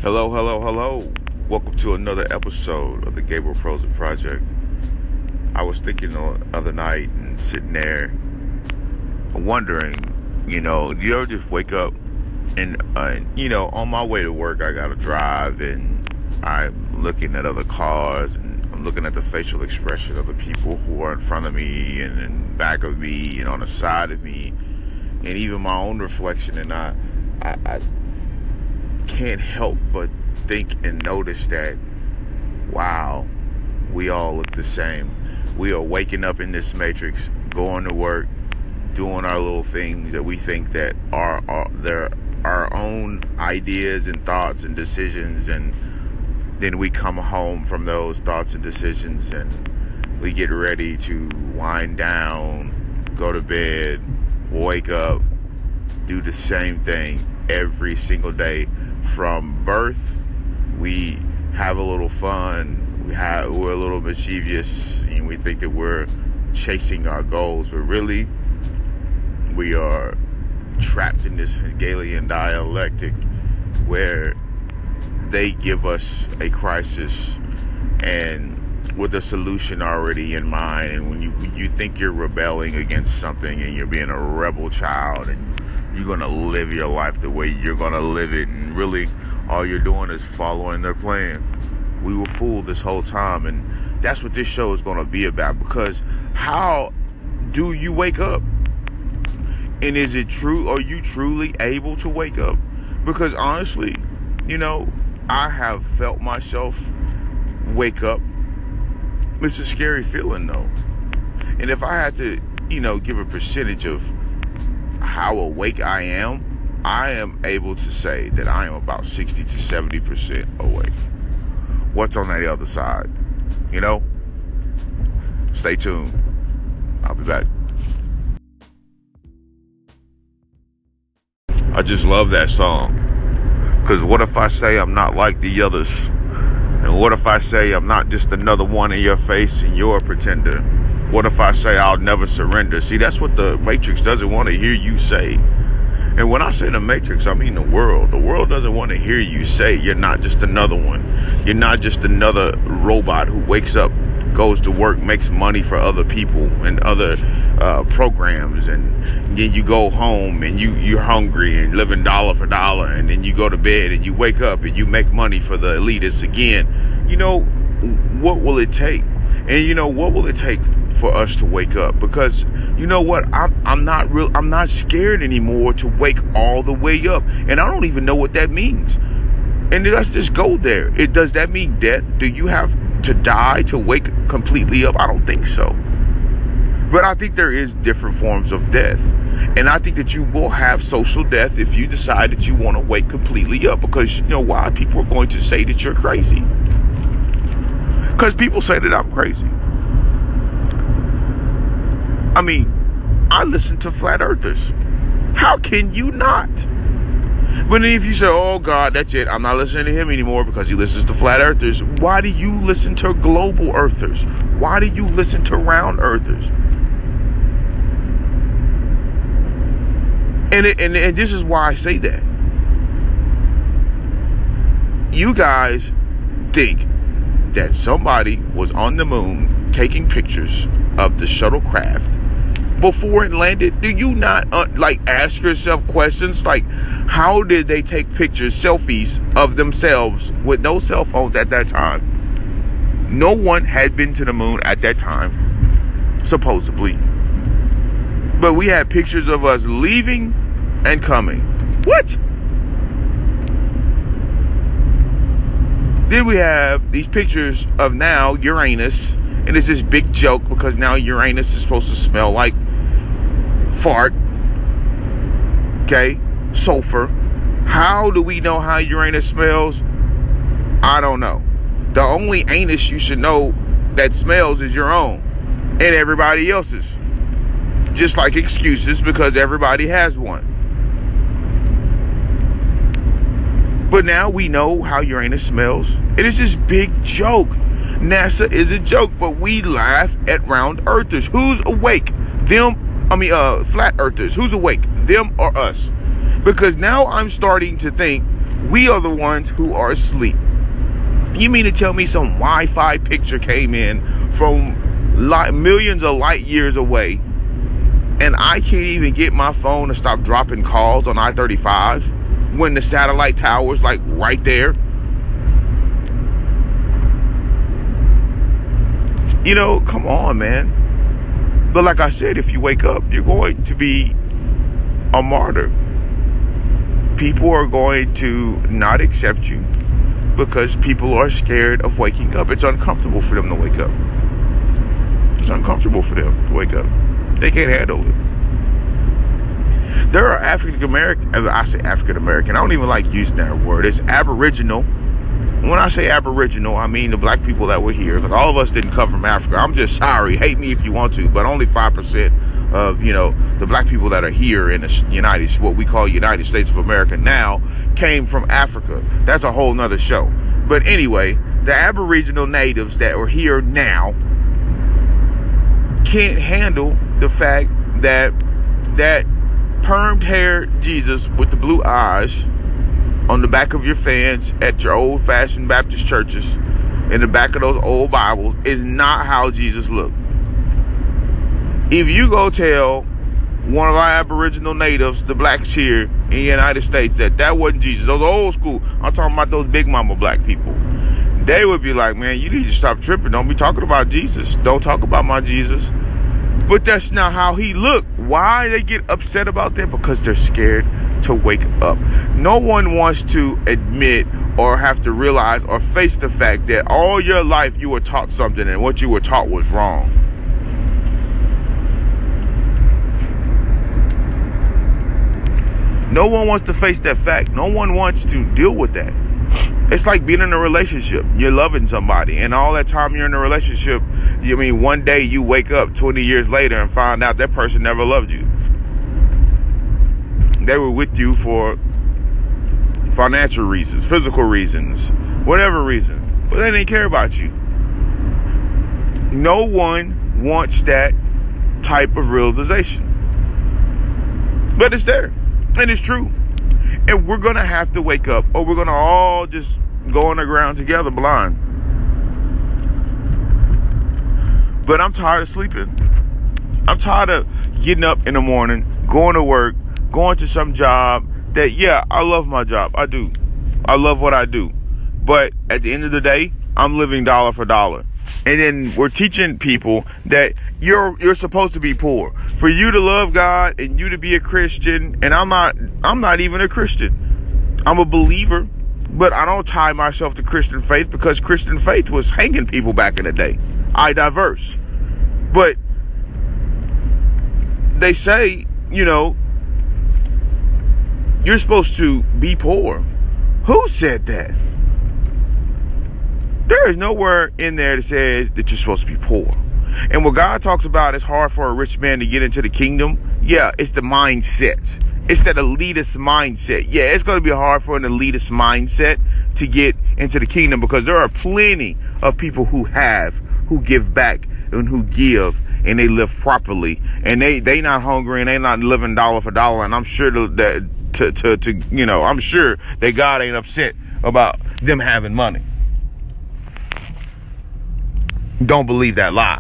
Hello, hello, hello. Welcome to another episode of the Gabriel Prosen Project. I was thinking the other night and sitting there wondering, you ever just wake up and, on my way to work, I got to drive and I'm looking at other cars and I'm looking at the facial expression of the people who are in front of me and in back of me and on the side of me and even my own reflection. And I can't help but think and notice that, wow, we all look the same. We are waking up in this matrix, going to work, doing our little things that we think that are our own ideas and thoughts and decisions, and then we come home from those thoughts and decisions and we get ready to wind down, go to bed, wake up, do the same thing every single day. From birth, we have a little fun, we're a little mischievous, and we think that we're chasing our goals, but really we are trapped in this Hegelian dialectic where they give us a crisis and with a solution already in mind. And when you think you're rebelling against something and you're being a rebel child and you're going to live your life the way you're going to live it, and really all you're doing is following their plan. We were fooled this whole time, and that's what this show is going to be about. Because how do you wake up? And is it true? Are you truly able to wake up? Because honestly, I have felt myself wake up. It's a scary feeling though. And if I had to, give a percentage of how awake I am able to say that I am about 60 to 70% awake. What's on the other side? Stay tuned. I'll be back. I just love that song. Because what if I say I'm not like the others? And what if I say I'm not just another one in your face and you're a pretender? What if I say I'll never surrender? See, that's what the Matrix doesn't want to hear you say. And when I say the Matrix, I mean the world. The world doesn't want to hear you say you're not just another one. You're not just another robot who wakes up, goes to work, makes money for other people and other programs, and then you go home and you're hungry and living dollar for dollar, and then you go to bed and you wake up and you make money for the elitists again. What will it take? And what will it take for us to wake up? Because you know what, I'm not scared anymore to wake all the way up, and I don't even know what that means. And let's just go there. Does that mean death? Do you have to die to wake completely up? I don't think so. But I think there is different forms of death. And I think that you will have social death if you decide that you want to wake completely up. Because you know why? People are going to say that you're crazy. Because people say that I'm crazy. I mean, I listen to flat earthers. How can you not? But then if you say, oh God, that's it, I'm not listening to him anymore because he listens to flat earthers. Why do you listen to global earthers? Why do you listen to round earthers? And this is why I say that. You guys think that somebody was on the moon taking pictures of the shuttlecraft before it landed. Do you not ask yourself questions like, how did they take pictures, selfies of themselves with no cell phones at that time? No one had been to the moon at that time, supposedly. But we had pictures of us leaving and coming. What? Then we have these pictures of now Uranus, and it's this big joke because now Uranus is supposed to smell like fart. Okay? Sulfur. How do we know how Uranus smells? I don't know. The only anus you should know that smells is your own and everybody else's. Just like excuses, because everybody has one. But now we know how Uranus smells. It is this big joke. NASA is a joke, but we laugh at round earthers. Who's awake? Flat earthers. Who's awake? Them or us? Because now I'm starting to think We are the ones who are asleep. You mean to tell me some Wi-Fi picture came in from millions of light years away, and I can't even get my phone to stop dropping calls on I-35 when the satellite tower's like right there? You know, come on, man. But like I said, if you wake up, you're going to be a martyr. People are going to not accept you because people are scared of waking up. It's uncomfortable for them to wake up. It's uncomfortable for them to wake up. They can't handle it. There are African American, I say African American, I don't even like using that word. It's Aboriginal. When I say Aboriginal, I mean the black people that were here. Like, all of us didn't come from Africa. I'm just sorry. Hate me if you want to, but only 5% of, the black people that are here in the what we call United States of America now, came from Africa. That's a whole nother show. But anyway, the Aboriginal natives that are here now can't handle the fact that permed hair Jesus with the blue eyes on the back of your fans at your old-fashioned Baptist churches, in the back of those old Bibles, is not how Jesus looked. If you go tell one of our Aboriginal natives, the blacks here in the United States, that wasn't Jesus, those old school, I'm talking about those big mama black people, they would be like, man, you need to stop tripping. Don't be talking about Jesus. Don't talk about my Jesus. But that's not how he looked. Why they get upset about that? Because they're scared to wake up. No one wants to admit or have to realize or face the fact that all your life you were taught something and what you were taught was wrong. No one wants to face that fact. No one wants to deal with that. It's like being in a relationship. You're loving somebody, and all that time you're in a relationship, one day you wake up 20 years later and find out that person never loved you. They were with you for financial reasons, physical reasons, whatever reason, but they didn't care about you. No one wants that type of realization. But it's there, and it's true. And we're going to have to wake up, or we're going to all just go on the ground together blind. But I'm tired of sleeping. I'm tired of getting up in the morning, going to work, going to some job that, yeah, I love my job. I do. I love what I do. But at the end of the day, I'm living dollar for dollar. And then we're teaching people that you're supposed to be poor. For you to love God and you to be a Christian, and I'm not even a Christian. I'm a believer, but I don't tie myself to Christian faith because Christian faith was hanging people back in the day. I diverse. But they say, you're supposed to be poor. Who said that? There is nowhere in there that says that you're supposed to be poor. And what God talks about is hard for a rich man to get into the kingdom. Yeah, it's the mindset. It's that elitist mindset. Yeah, it's going to be hard for an elitist mindset to get into the kingdom because there are plenty of people who give back and who give and they live properly and they not hungry and they not living dollar for dollar. And I'm sure I'm sure that God ain't upset about them having money. Don't believe that lie.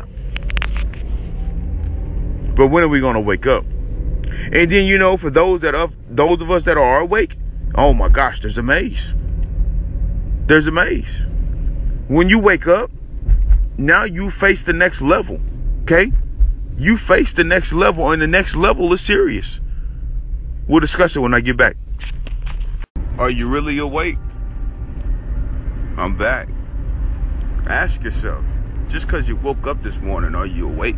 But when are we going to wake up? And then, for those of us that are awake, oh my gosh, there's a maze. There's a maze. When you wake up, now you face the next level. Okay? You face the next level, and the next level is serious. We'll discuss it when I get back. Are you really awake? I'm back. Ask yourself, just because you woke up this morning, are you awake?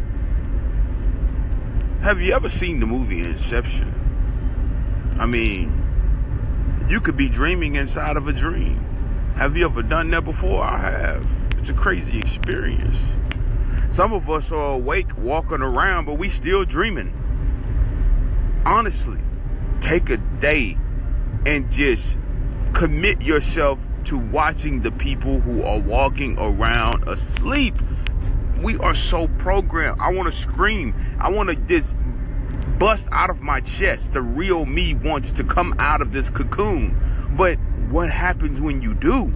Have you ever seen the movie Inception? I mean, you could be dreaming inside of a dream. Have you ever done that before? I have. It's a crazy experience. Some of us are awake, walking around, but we still dreaming. Honestly, take a day and just commit yourself to watching the people who are walking around asleep. We are so programmed. I want to scream. I want to just bust out of my chest. The real me wants to come out of this cocoon. But what happens when you do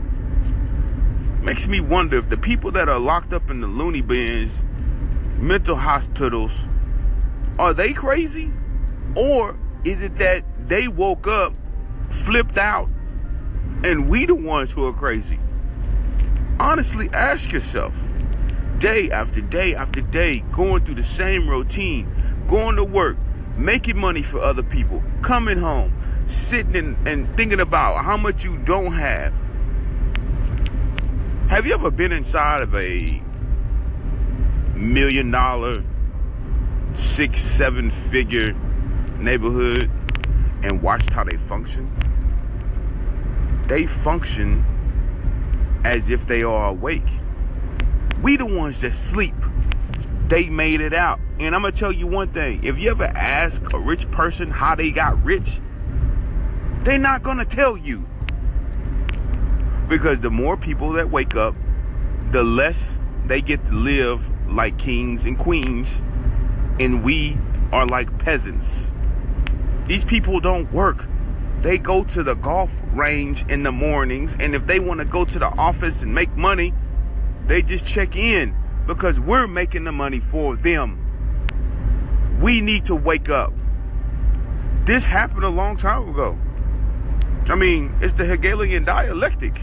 makes me wonder if the people that are locked up in the loony bins, mental hospitals, are they crazy? Or is it that they woke up, flipped out, and we the ones who are crazy? Honestly, ask yourself. Day after day after day, going through the same routine, going to work, making money for other people, coming home, sitting and thinking about how much you don't have. Have you ever been inside of a $1 million, 6-7 figure neighborhood and watched how they function? They function as if they are awake. We the ones that sleep. They made it out. And I'm going to tell you one thing. If you ever ask a rich person how they got rich, they're not going to tell you. Because the more people that wake up, the less they get to live like kings and queens. And we are like peasants. These people don't work. They go to the golf range in the mornings. And if they want to go to the office and make money, they just check in because we're making the money for them. We need to wake up. This happened a long time ago. I mean, it's the Hegelian dialectic.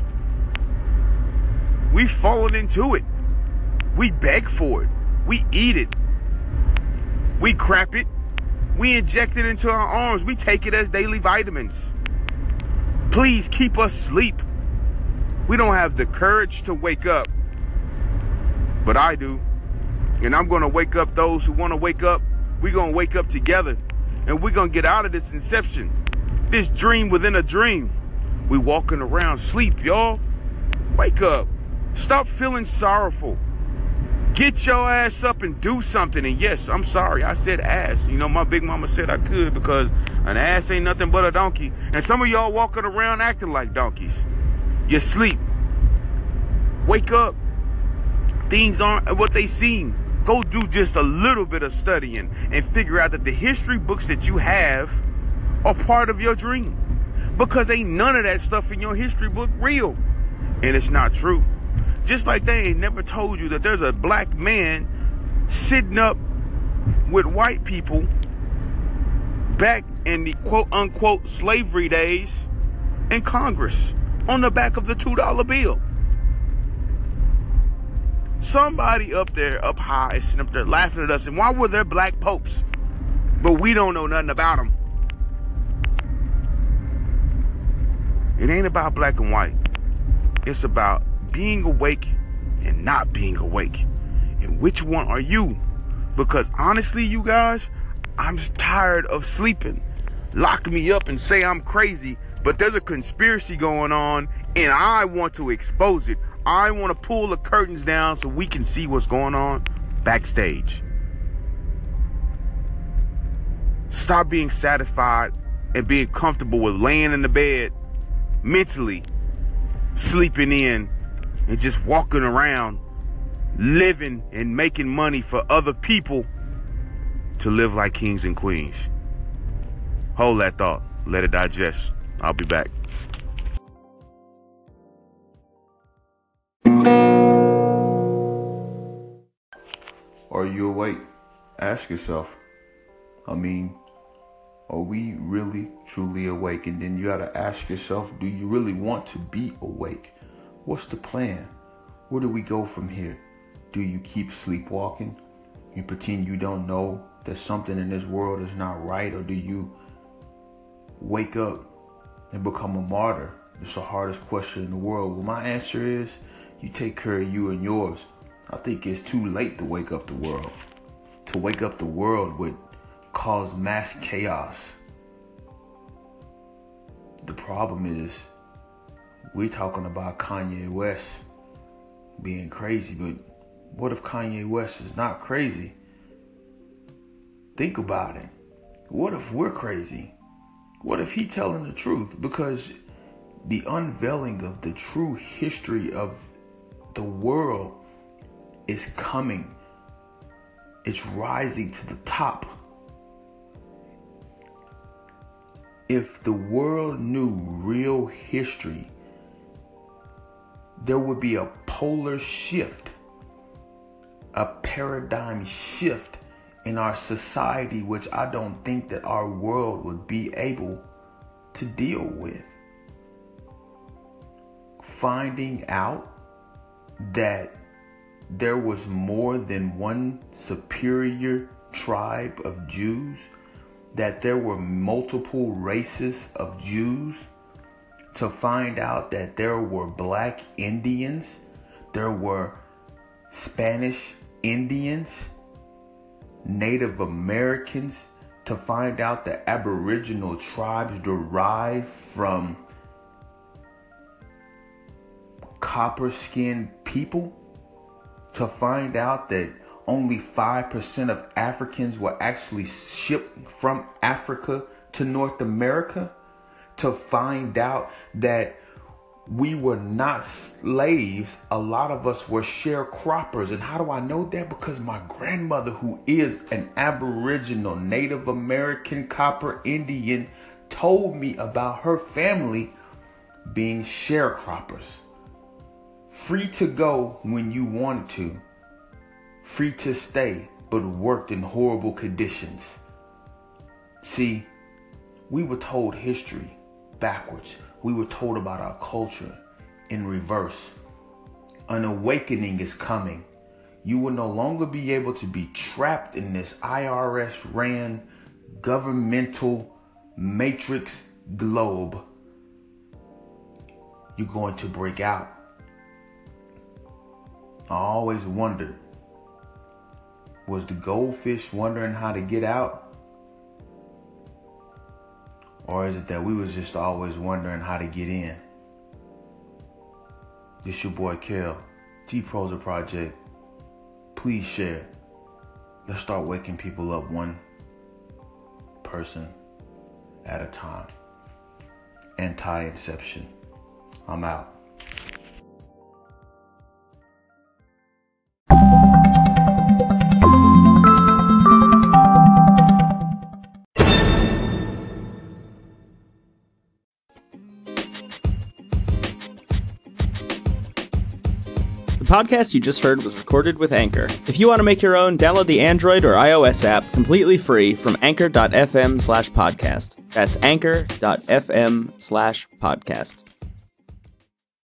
We've fallen into it. We beg for it. We eat it. We crap it. We inject it into our arms. We take it as daily vitamins. Please keep us asleep. We don't have the courage to wake up. But I do. And I'm going to wake up those who want to wake up. We're going to wake up together. And we're going to get out of this inception. This dream within a dream. We walking around sleep, y'all. Wake up. Stop feeling sorrowful. Get your ass up and do something. And yes, I'm sorry. I said ass. You know, my big mama said I could because an ass ain't nothing but a donkey. And some of y'all walking around acting like donkeys. You sleep. Wake up. Things aren't what they seem. Go do just a little bit of studying and figure out that the history books that you have are part of your dream. Because ain't none of that stuff in your history book real. And it's not true. Just like they ain't never told you that there's a black man sitting up with white people back in the quote unquote slavery days in Congress on the back of the $2 bill. Somebody up there, up high, is sitting up there laughing at us. And why were there black popes? But we don't know nothing about them. It ain't about black and white. It's about being awake and not being awake. And which one are you? Because honestly, you guys, I'm just tired of sleeping. Lock me up and say I'm crazy, but there's a conspiracy going on and I want to expose it. I want to pull the curtains down so we can see what's going on backstage. Stop being satisfied and being comfortable with laying in the bed, mentally sleeping in and just walking around, living and making money for other people to live like kings and queens. Hold that thought. Let it digest. I'll be back. Are you awake? Ask yourself. I mean, are we really, truly awake? And then you gotta ask yourself, do you really want to be awake? What's the plan? Where do we go from here? Do you keep sleepwalking? You pretend you don't know that something in this world is not right? Or do you wake up and become a martyr? It's the hardest question in the world. Well, my answer is, you take care of you and yours. I think it's too late to wake up the world. To wake up the world would cause mass chaos. The problem is, we're talking about Kanye West being crazy, but what if Kanye West is not crazy? Think about it. What if we're crazy? What if he's telling the truth? Because the unveiling of the true history of the world is coming. It's rising to the top. if the world knew real history, there would be a polar shift, a paradigm shift in our society, which I don't think that our world would be able to deal with. Finding out that there was more than one superior tribe of Jews, that there were multiple races of Jews, to find out that there were Black Indians, there were Spanish Indians, Native Americans, to find out that Aboriginal tribes derive from copper-skinned people, to find out that only 5% of Africans were actually shipped from Africa to North America, to find out that we were not slaves. A lot of us were sharecroppers. And how do I know that? Because my grandmother, who is an Aboriginal Native American Copper Indian, told me about her family being sharecroppers. Free to go when you wanted to. Free to stay, but worked in horrible conditions. See, we were told history backwards. We were told about our culture in reverse. An awakening is coming. You will no longer be able to be trapped in this IRS ran governmental matrix globe. You're going to break out. I always wondered, was the goldfish wondering how to get out? Or is it that we was just always wondering how to get in? This your boy Kel, T-Prosa Project. Please share. Let's start waking people up one person at a time. Anti-inception. I'm out. The podcast you just heard was recorded with Anchor. If you want to make your own, download the Android or iOS app completely free from anchor.fm/podcast. That's anchor.fm/podcast.